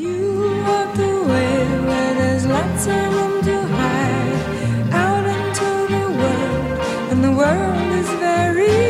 You walked away where there's lots of room to hide, out into the world, and the world is very